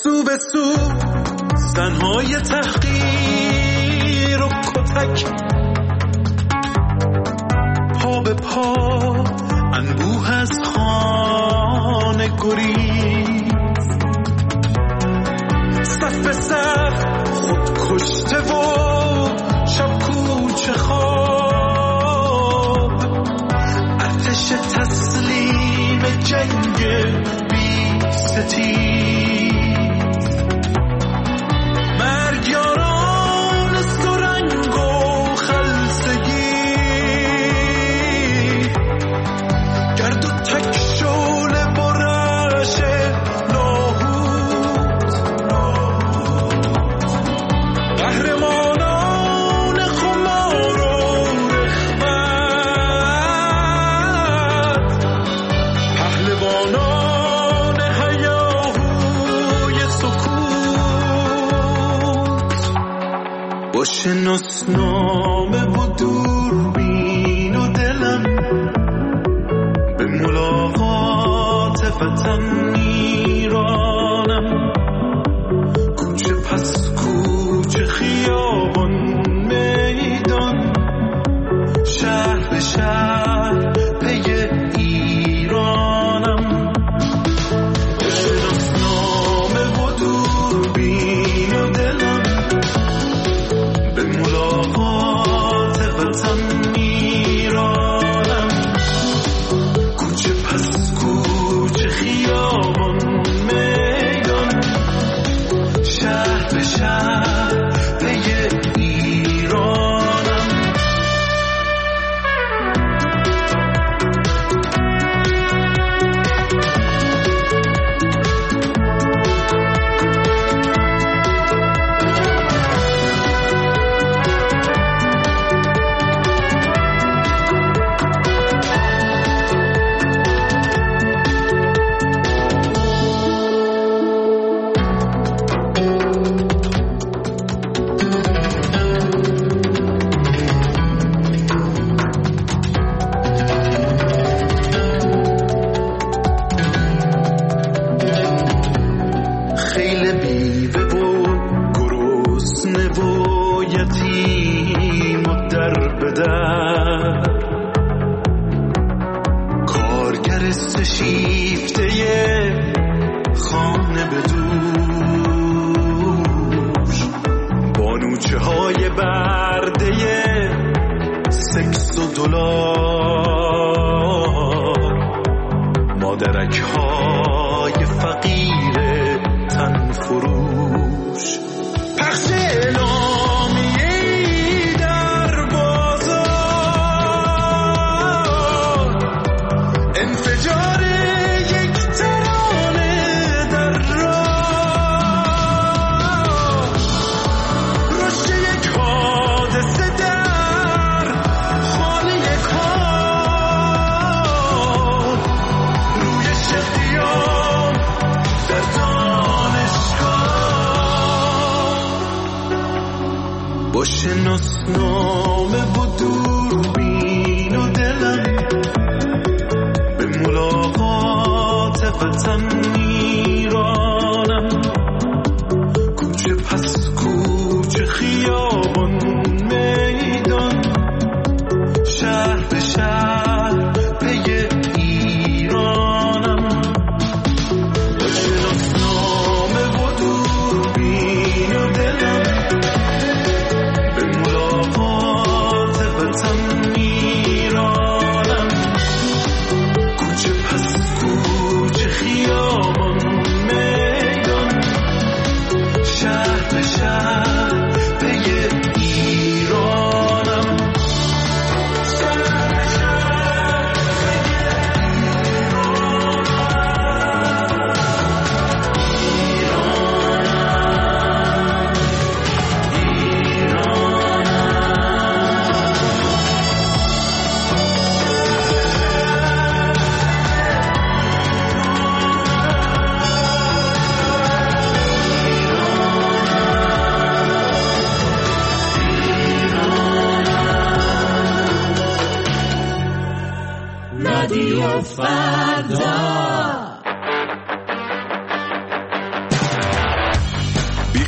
سو به سو زنهای تحقیر و کتک، پا به پا انبوه از خانه گریز، صف به صف خود کشته و شب کوچه خواب، ارتش تسلیم جنگ بی ستیز، مرگیاران سرنگ و خلسگی، گرد و تک شعله برش لاهوت، قهرمانان خمار و رخوت، پهلوانان هیاهوی سکوت، با شناسنامه و دوربین و دلم به ملاقات وطن میرانم، کوچه پس کوچه، خیابان میدان، شهر به شهر پی ایرانم، با شناسنامه و دوربین و دلم به ملاقات وطن میرانم، کوچه پس کوچه، خیابان میدان، شهر به شهر پی ایرانم. خیل بیوه و گرسنه و یتیم و در به در، کارگر سشیفته خانه به دوش، بانوچه های برده سکس و دلار، مادرک های فقیر تن فروش، پخش اعلامیه‌ای در بازار، انفجار یک ترانه در راه، رشد یک حادثه در خانه کار، روی شهریار در با شناسنامه و دوربین و دلم به ملاقات وطن میرانم، کوچه پس کوچه، خیابان میدان، شهر به شهر پی ایرانم، با شناسنامه و دوربین و دلم به ملاقات وطن میرانم، کوچه پس کوچه، خیابان میدان، شهر به شهر پی ایرانم، شهر به شهر رادیو فردا.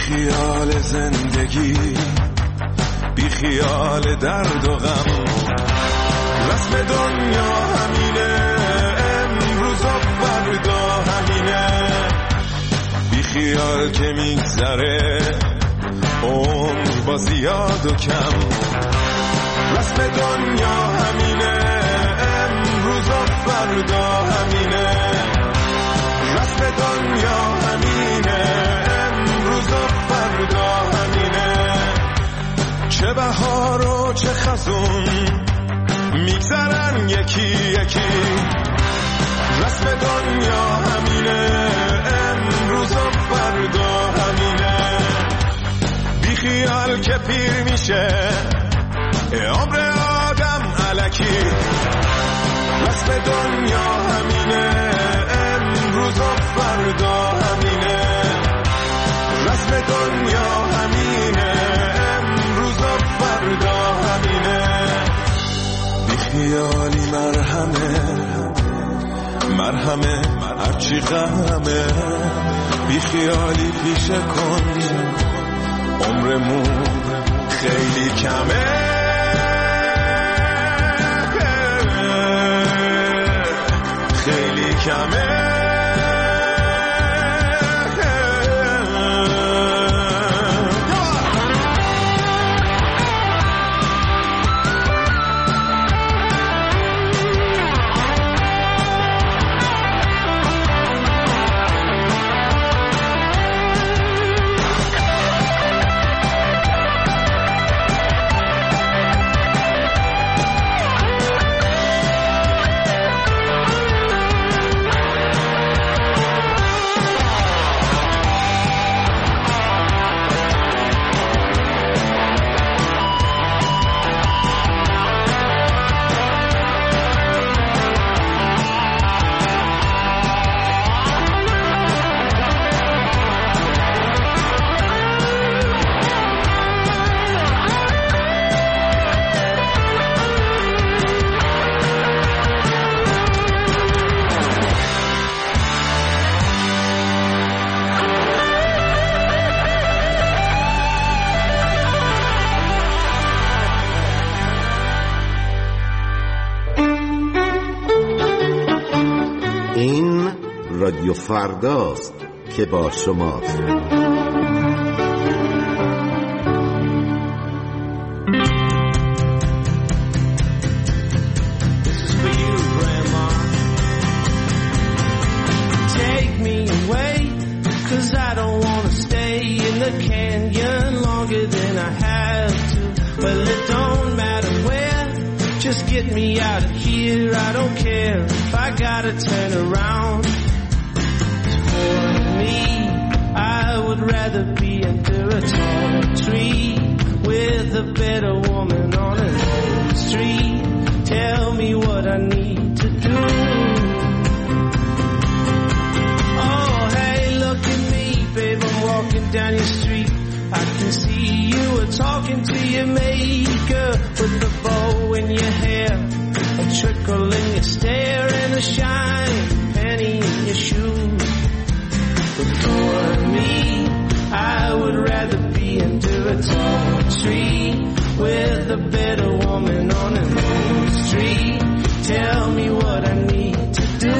خیال زندگی، بی خیال درد و غم. رسم دنیا همینه، امروز و فردا همینه. بی خیال که میگذره عمر با زیاد و کم. رسم دنیا همینه، امروز و فردا همینه. رسم دنیا همینه، امروز و فردا همینه. چه بهار و چه خزون میگذرن یکی یکی. رسم دنیا همینه، امروز و فردا همینه. بی خیال که پیر میشه عمر آدم الکی. رسم دنیا همینه، امروز و فردا همینه. رسم دنیا همینه، امروز و فردا همینه. بی خیالی مرهمه هرچی غمه. بی خیالی پیشه کن، عمرمون خیلی کمه. خیلی کمه. رادیو فرداست که با شماست. Just get me out of here, I don't care if I gotta turn around. For me, I would rather be under a tall tree with a better woman on an old street. Tell me what I need to do. Oh, hey, look at me, babe, I'm walking down your street. I can see you were talking to your maker with the bow in your hair, a trickle in your stare, and a shining penny in your shoes. But for me, I would rather be under a tall tree with a better woman on an old street. Tell me what I need to do.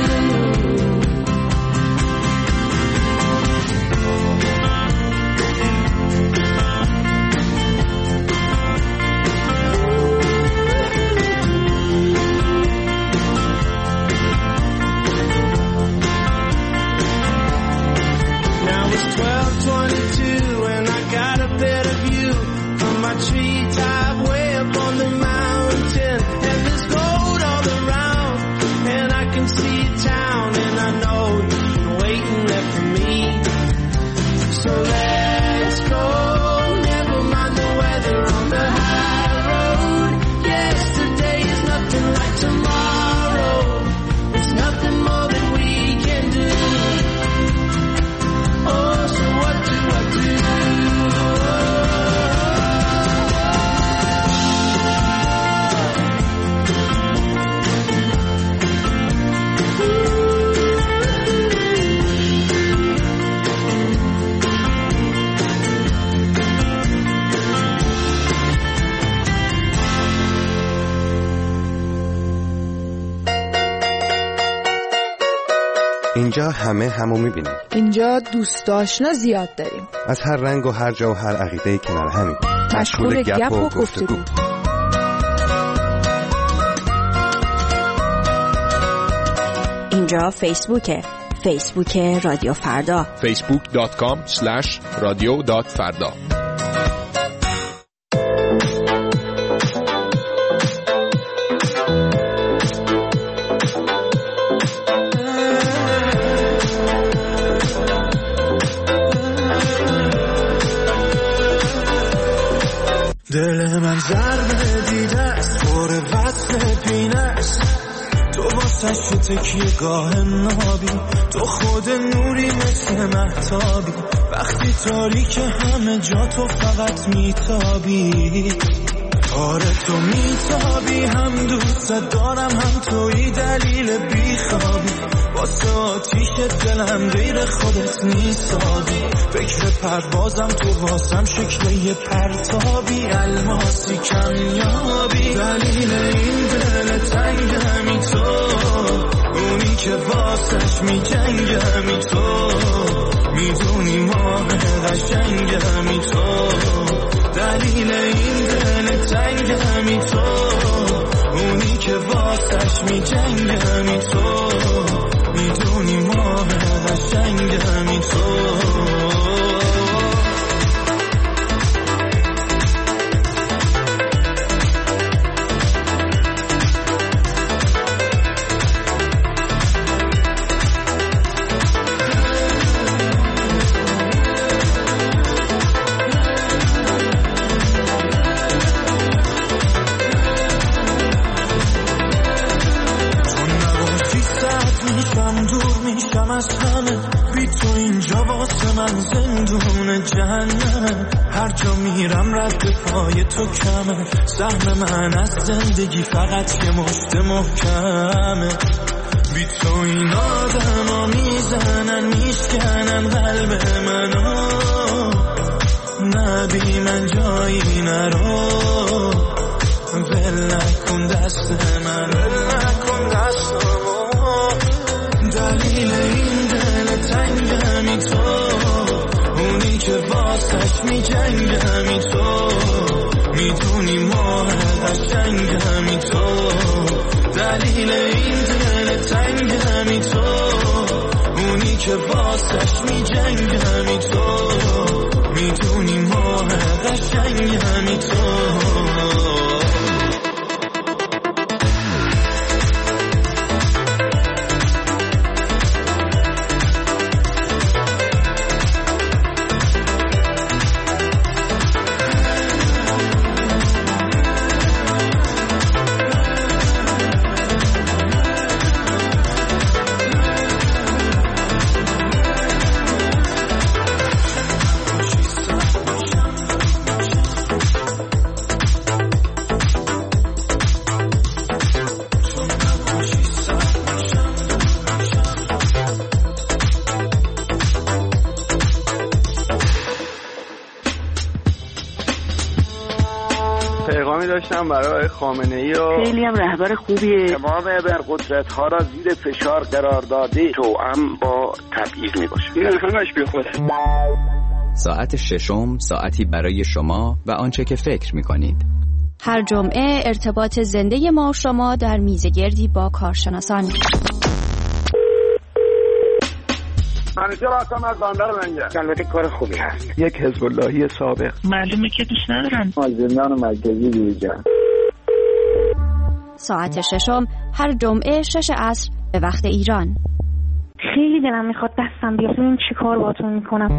Treetop way up on the mountain, and there's gold all around, and I can see town, and I know you've been waiting there for me. So let's go, never mind the weather on the high road. Yesterday is nothing like tomorrow, it's nothing more than we can do. Oh, so what do I do? اینجا همه همو میبینیم. اینجا دوست آشنا زیاد داریم. از هر رنگ و هر جا و هر عقیده کنار همین. مشغول گپ و گفتگو. اینجا فیسبوک رادیو فردا. facebook.com/radio.farda. دل من ضربه دیده است پر وصل پینه است تو واسش تکیه گاه نابی تو خود نوری مثل مهتابی وقتی تاریک همه جا تو فقط میتابی آره تو میتابی هم دوست دارم هم توی دلیل بیخوابی واسه آتیش دلم غیر خودت نیستابی فکر پروازم تو واسم شکل یه پرتابی الماسی کمیابی دلیل این دل تنگمی تو اونی که واسش میجنگمی تو میدونی ماه قشنگمی تو دلیل این دل تنگمی تو اونی که واسش میجنگمی تو میدونی ماه قشنگمی تو از همه بی تو اینجا واسه من زندون جهنمه هر جا میرم رد پای تو کمه سهم من از زندگی فقط یه مشت محکمه بی تو این آدم ها میزنن میشکنن قلب منو نبی من جایی نرو ول نکن دست من ول نکن دستمو دلیل این دل تنگمی تو اونی که واسش میجنگمی تو میدونی ماه قشنگمی تو دلیل این دل تنگمی تو اونی که واسش میجنگمی تو میدونی ماه قشنگمی تو داشتم برای خامنه‌ای و خیلی هم رهبر خوبیه تمام ابرقدرت‌ها را زیر فشار قرار داده توأم با تبعیض میباشه این همش بیخوده. ساعت ششم ساعتی برای شما و آنچه که فکر میکنید. هر جمعه ارتباط زنده ما و شما در میزگردی با کارشناسان. منیجر هستم از بندر منگه. البته کار خوبی هست. یک حزب اللهی سابق. معلومه که دوست ندارن. از زندان مرکزی بیرون. ساعت ششم هر جمعه 6 عصر به وقت ایران. خیلی دلم میخواد دستم بیاد ببینم چی کار باهاتون میکنم.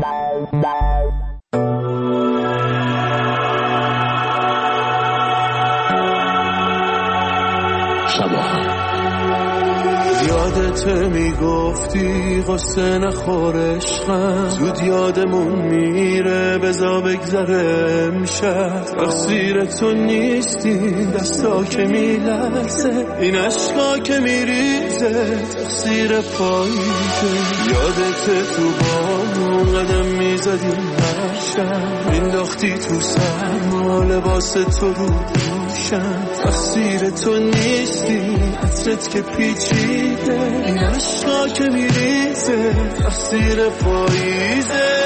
یادت میگفتی قصه نخور عشقم زود یادمون میره بزا بگذره امشب تقصیر تو نیستی دستا که میلرزه این عشقا که میریزه تقصیر پاییزه یادت تو بامون قدم میزدیم هر دوشم مینداختی تو سرما لباس تو رو دوشم تقصیر تو نیستی عطرت که پیچیده این عشقا که میریزه تقصیر پاییزه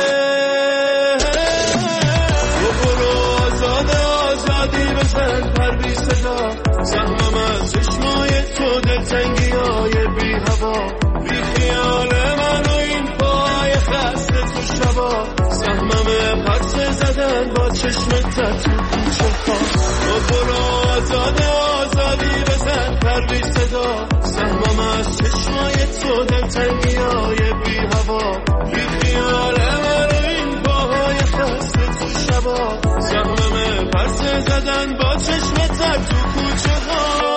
آزادی بزن پر بی صدا سهمم از چشمای تو دلتنگی های بی هوا بی خیال من و این پای خسته تو شبا سهمم پرسه زدن با چشمت تو کوچه ها برو آزادی بزن پر بی صدا سهمم از چشمای تو دلتنگی های بی هوا بی خیال من و این پای خسته تو شبا سهمم پرسه زدن با چشمت تو کوچه ها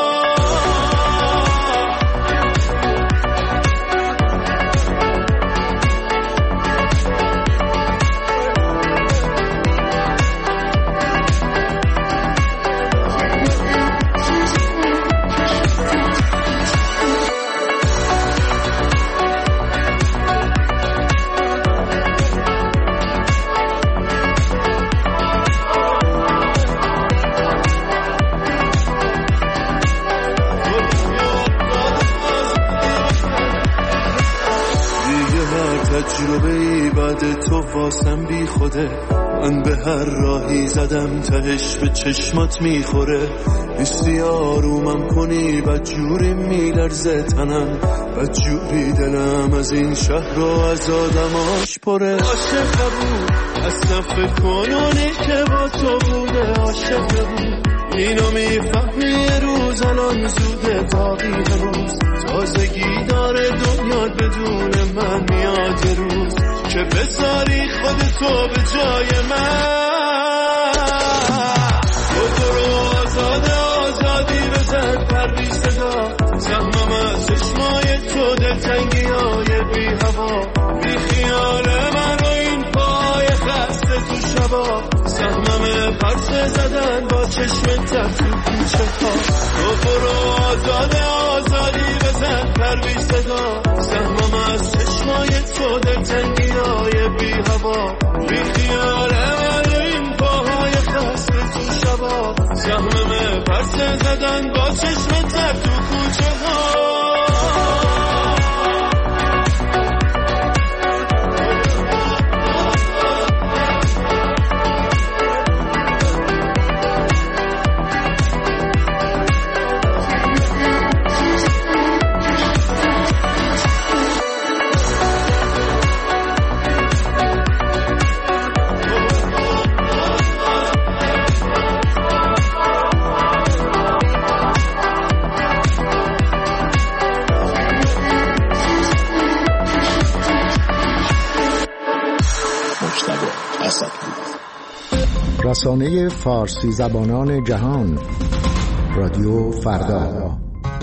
تجربه‌ای بعد تو واسم بی خوده من به هر راهی زدم تهش به چشمات میخوره نیستی آرومم کنی بدجوری میلرزه تنم بدجوری دلم از این شهر و از آدماش پره عاشق بود اصلا فکر کنونی که با تو بوده عاشق بود اینو میفهمی یه روز الان زوده تاقی روز تازگی داره دنیا بدون من میاد روز که بذاری خودتو به جای من برو آزادی بزن پر بی صدا سهمم از چشمای تو دلتنگی های بی هوا بی خیال من و این پای خسته تو شبا سهمم پرسه زدن با چشمت تو کوچه ها برو آزادی بزن پر بی صدا سهمم از چشمای تو دلتنگی های بی هوا بی خیال من و این پاهای خسته تو شبا سهمم پرسه زدن با چشمت تو کوچه ها رسانه فارسی زبانان جهان رادیو فردا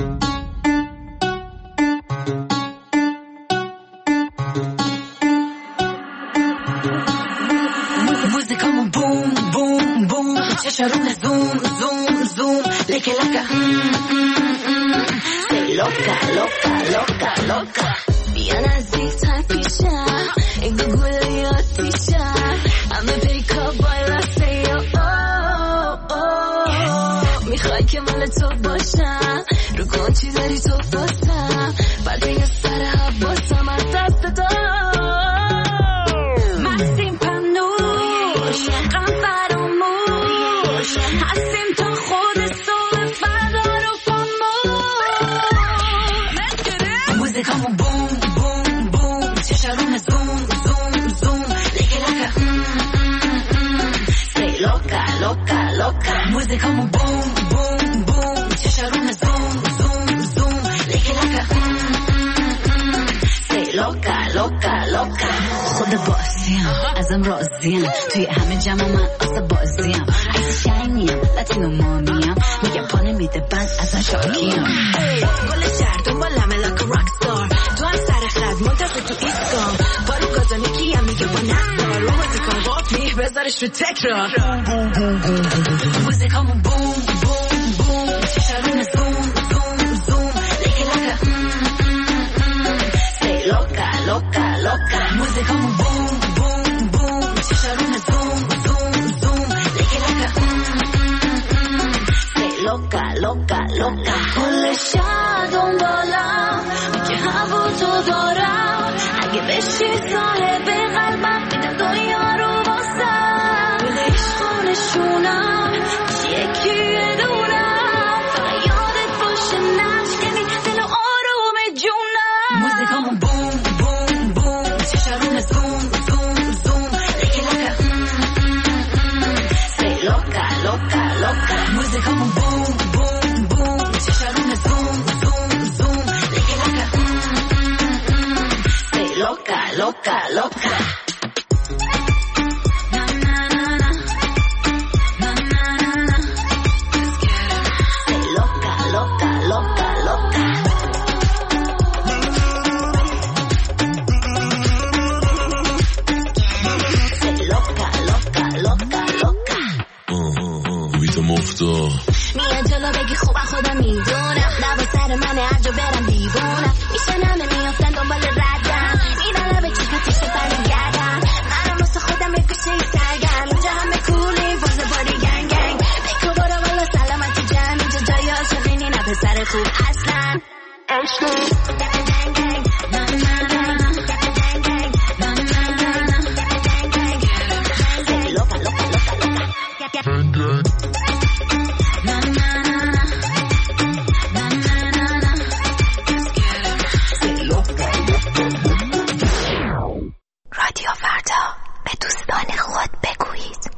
موزیکامون بوم بوم بوم چشارون زوم زوم زوم لکه لکه لوکا لوکا لوکا لوکا بیا نزدیک‌تر پیشم این گوگل آتیشم همه پیکا باید میخوای که مال تو باشم رو کن چی داری تو باسم بعد یه سر حباسم از دست دار مستیم پمنوش غم فراموش هستیم تا خود صبح فردا رو فاموش موزیکامون بوم بوم بوم چشارون زوم زوم زوم لکه لکه سی لوکا لوکا لوکا موزیکامون بوم بوم بوم چشارون زوم زوم زوم لکه لکه سی لوکا لوکا لوکا خود بازیم ازم راضیم توی همه جمع من آسا بازیم ایسی شاینیم لاتینو مامیم میگم پانه میده بند ازن شاکیم گل شهر دنبالمه لکه راکستار تو هم سر خد منتظر تو ایستگام بارو گازانی کیم میگه با نستار رو موزیکان واپی بذارش رو تکرار موزیکامون بوم بوم بوم چشارون زوم زوم زوم لکه لکه سی لوکا لوکا لوکا موزیکامون بوم بوم بوم چشارون زوم loca کل شهر دنبالم که هوا تو دارم اگه بشی صاحب قلبم میدم دنیا رو واسم بده عشق نشونم یکی دونم فقط یادت باشه نشکنی دل آروم جونم موزیکامون بوم بوم بوم چشارون زوم زوم زوم لیکی لکه say loca loca loca موزیکامون بوم بوم بوم چشارون زوم زوم زوم لیکی لکه say loca loca loca میاد جلو بگی خوبم خدا میدونم لبا سر منه هر جا برم دیوونم میشنم میافتن دنبال ردم میدنم به چشمتش برمی گردم منم واسه خودم به گوشه سرگم اینجا همه کولی فاز باری گنگ گنگ بکو برو والا سلامت جمع اینجا جای عاشقینی نه پسر خوب اصلا رادیو فردا به دوستان خود بگویید.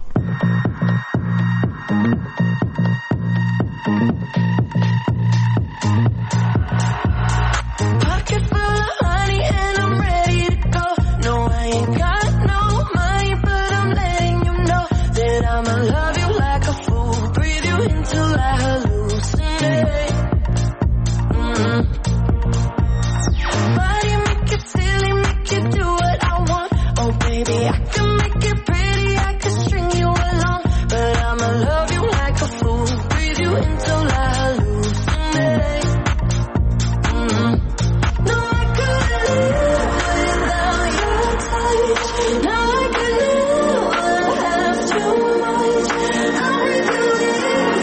Pocket full of honey and I'm ready to go. No, I ain't got no money, but I'm letting you know that I'ma love you like a fool. Breathe you until I hallucinate. Body make it silly, make you do what I want. Oh baby, I can make it pretty, I can string you along, but I'ma love you like a fool. Breathe you until I hallucinate. No, I couldn't live without your touch. No, I could never have too much. I'll leave you here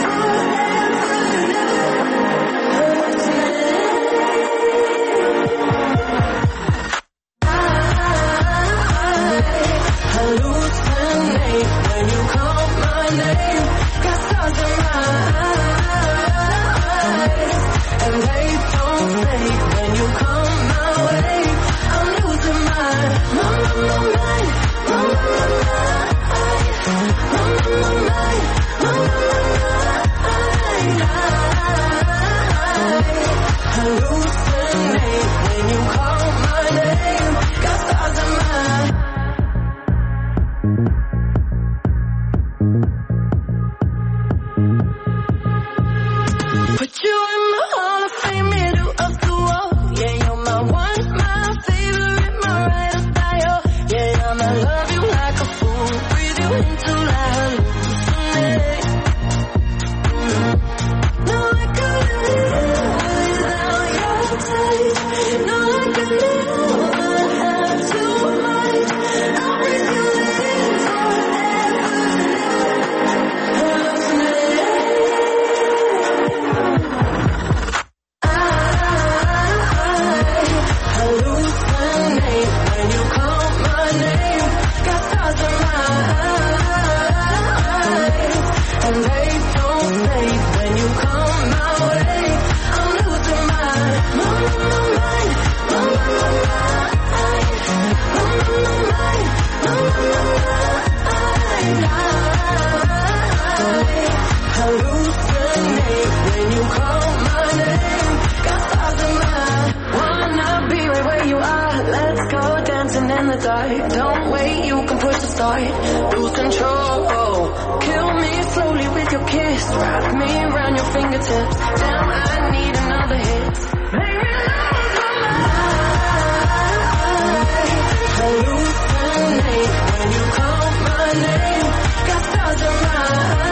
hallucinate when you call my name. Got stars in my eyes, and they don't fade when you come my way. I'm losing my mind. Hallucinate when you call my name. Got stars in my eyes. Put you in my Hall of Fame, middle of the wall. Yeah, you're my one, my favorite, my right of style. Yeah, I'ma love you like a fool. Breathe you until I hallucinate. No, I couldn't live without your touch. No, I could never have too much. I'll breathe you in forever. Hallucinate when you call my name. Got stars in my eyes, and they don't fade when you come my way. I'm losing my mind. Hallucinate when you call my name. Got stars in my eyes. Wanna be right where you are. Let's go dancing in the dark. Don't wait, you can push the start. Lose control. Kill me slowly with your kiss. Wrap me around your fingertips. Damn, I need another hit. Make me lose my mind. Hallucinate when you call my name. Got stars in my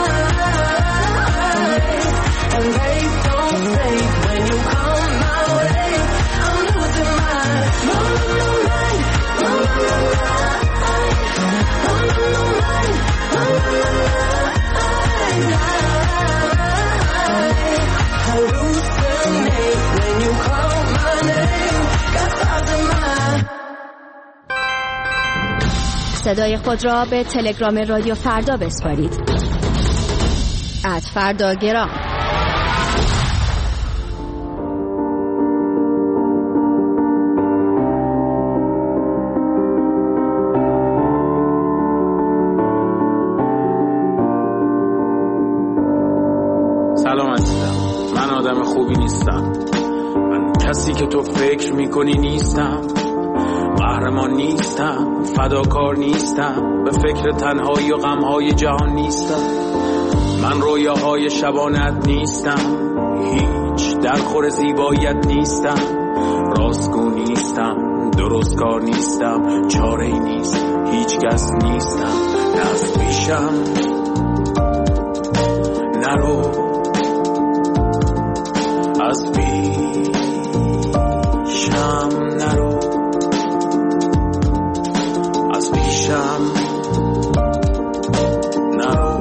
eyes, and they don't fade when you come my way. I'm losing my mind. Hallucinate صدای خود را به تلگرام رادیو فردا بسپارید. @فرداگرام. سلام عزیزم، من آدم خوبی نیستم. من کسی که تو فکر میکنی نیستم. قهرمان نیستم، فداکار نیستم، به فکر تنهایی و غمهای جهان نیستم. من رویاهای شبانت نیستم، هیچ درخور زیباییت نیستم. راستگو نیستم، درستکار نیستم، چاره‌ای نیست، هیچ کس نیستم. نه از پیشم نرو، از پیشم نرو، از پیشم نرو،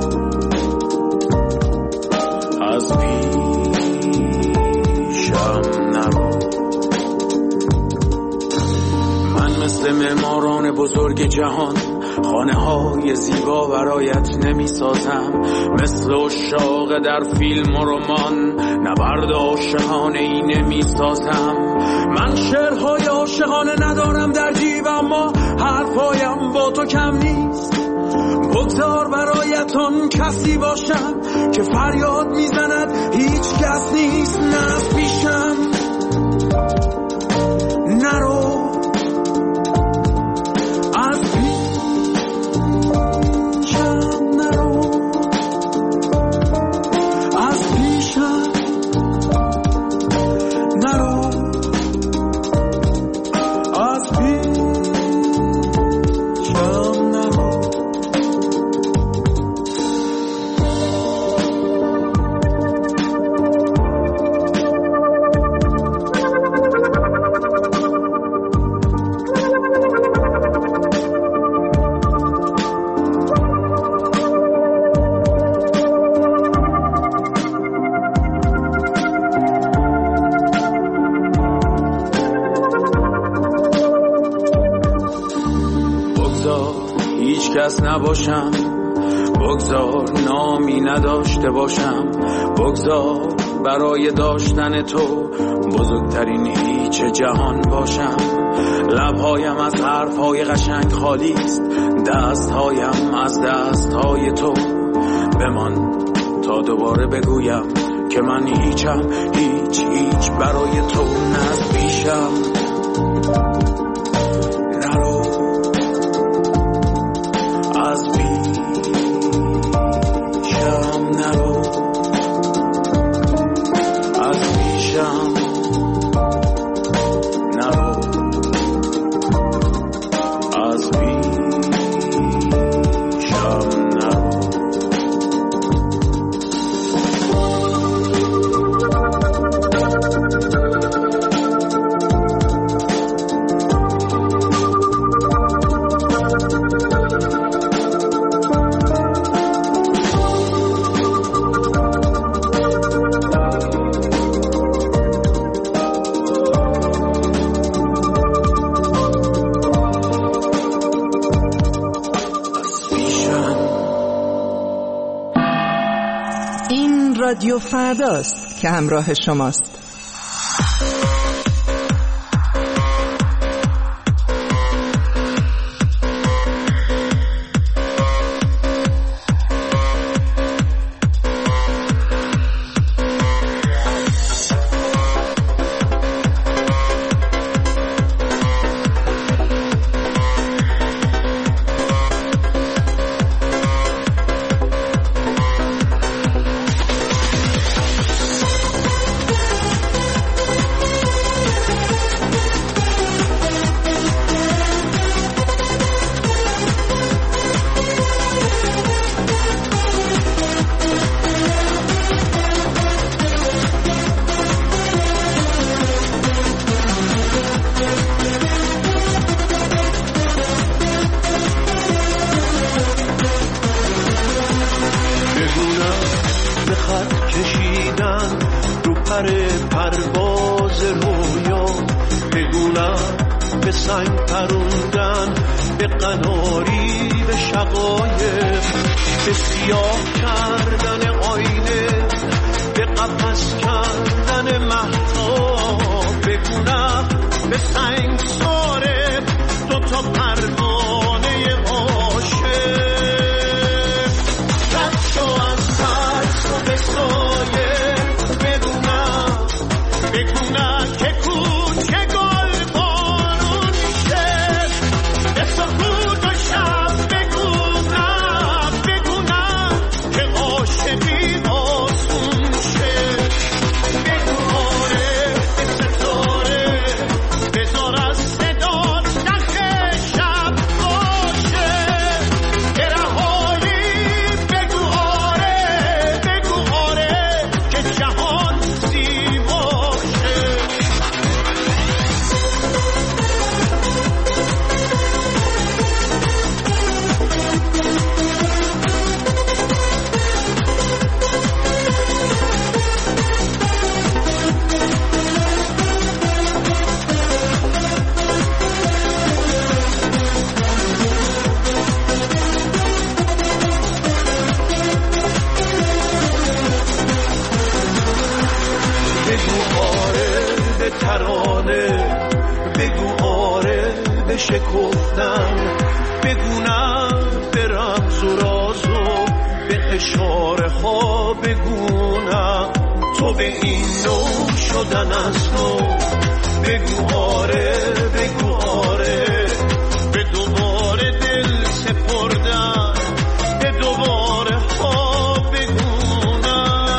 از پیشم نرو. من مثل معماران بزرگ جهان خانه های زیبا برایت نمی سازم. مثل عشاق در فیلم و رمان نبرد عاشقانه ای نمی سازم. من شعرهای عاشقانه ندارم در جیب، اما حرفایم با تو کم نیست. بگذار برایتون کسی باشم که فریاد میزند هیچ کس نیست. نه از پیشم نرو، از نباشم، بگذار نامی نداشته باشم، بگذار برای داشتن تو بزرگترین هیچ جهان باشم. لبهایم از حرفهای قشنگ خالی است، دستهایم از دستهای تو. بمان تا دوباره بگویم که من هیچم، هیچ برای تو. نه از پیشم نرو، از پیشم نرو، از پیشم نرو، از پیشم نرو. رادیو فرداست که همراه شماست. پرواز رویا بگونم به سنگ پروندن به قناری حقایق، به سیاه کردن آینه، به قفس کردن مهتاب، بگونم به سنگساره دو تا پروانه عاشق. رد شو از ترس و به سایه، بدونم که کوچه گل بارون میشه، به سکوت و شب بگونم که عاشقی آسون شه. بگو آره به ستاره، بذار از صدات نخ شب باشه، که رهایی بگو آره که جهان زیباشه. بگو آره به ترانه، بگو آره به شکفتن، بگونم به رمز و راز و به اشاره ها، بگونم تو به این نوع شدن از نو. بگو آره به دوباره دل سپردن، به دوباره ها بگونم.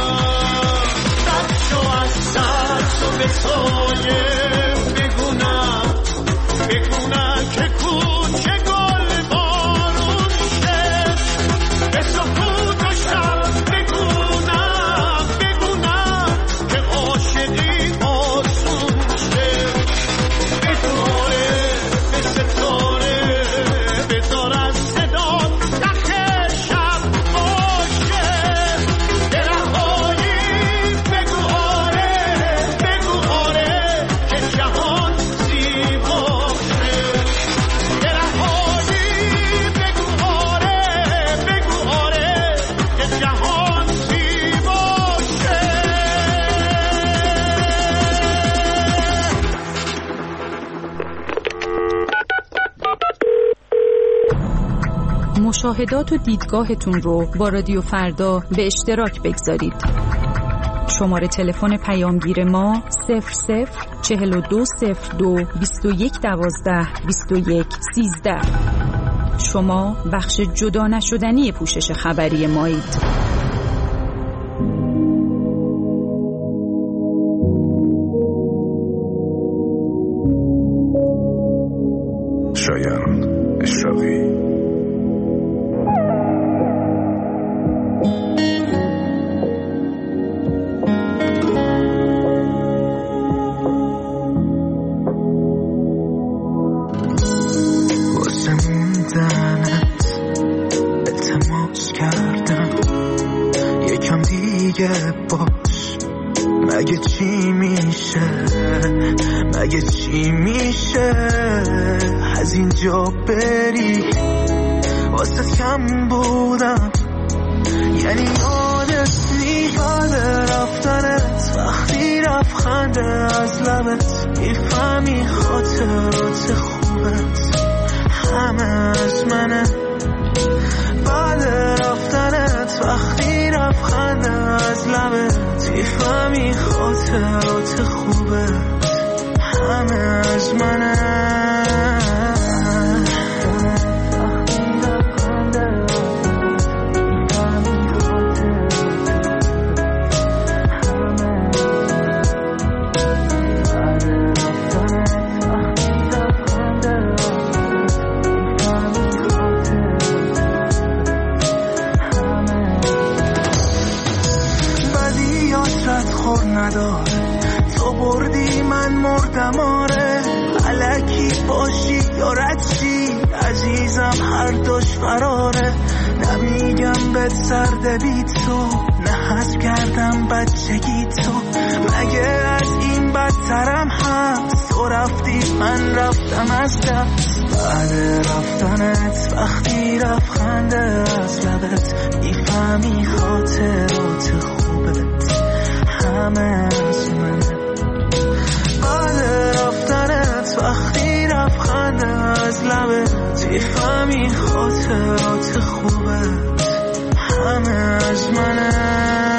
رد شو از ترس و به سایه، بگونم که کوچه گل بارون شه، به سکوت و شب بگونم که عاشقی آسون شه. بگواره به ستاره، بذار از صدا نخ شب باشه، به رهایی بگو آره که جهان زیباشه. به رهایی بگو آره که جهان زیباشه. مشاهدات و دیدگاهتون رو با رادیو فردا به اشتراک بگذارید. شماره تلفن پیامگیر ما 004202 2112 2113. شما بخش جدا نشدنی پوشش خبری مایید. شایان اشراقی. مگه چی میشه از اینجا بری؟ واسه کم بودم، یعنی یادت نیاد رفتنت، وقتی رفت خنده از لبت، میفهمی خاطرات خوبت همه از منه. بعد رفتنت وقتی رفت خنده از لبت، میفهمی خاطرات خوبت همه از منه. تو بردی من مردم، آره الکی باشی یا ردشی عزیزم، هر دوش فراره. نمیگم بهت سرده بی تو، نه حس کردم بچگی تو، مگه از این بدترم هست؟ تو رفتی من رفتم از دست، بعد رفتنت وقتی لبخند از لبت میفهمی خاطرات خوبت همه از منه. بعد رفتنت وقتی لبخند از لبت میفهمی خاطرات خوبت همه از منه.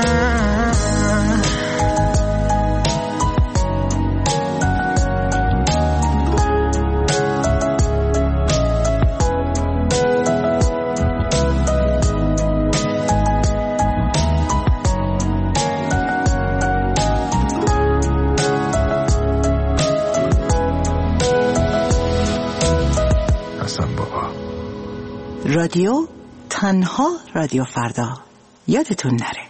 رادیو تنها رادیو فردا، یادتون نره.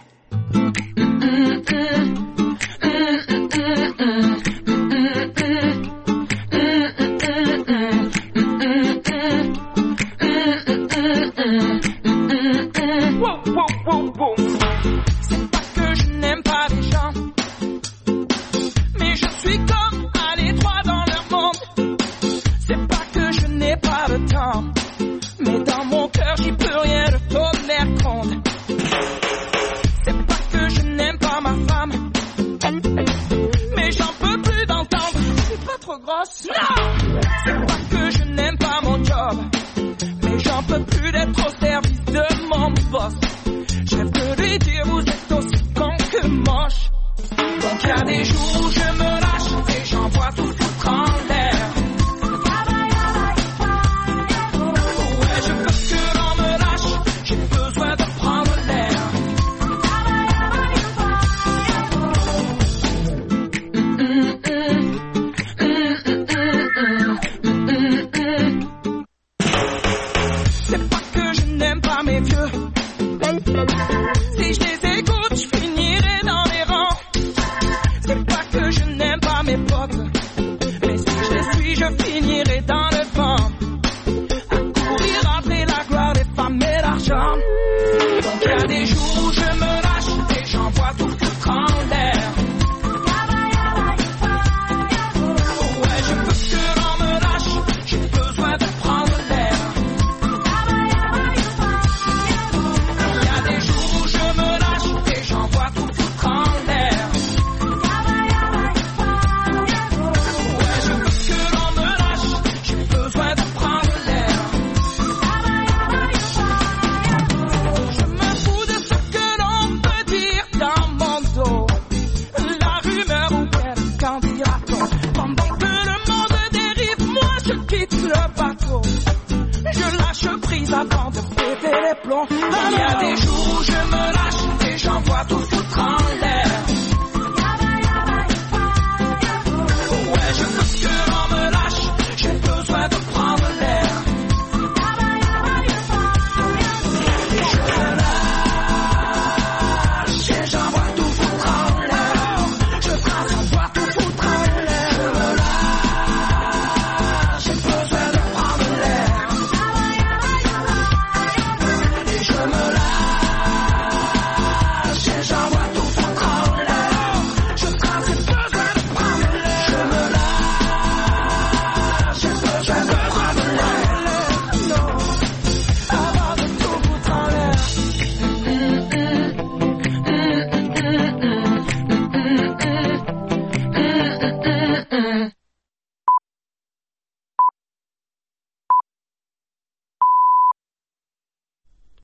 Avant de péter les plombs, il y a des jours où je me lâche et j'envoie tout foutre en l'air.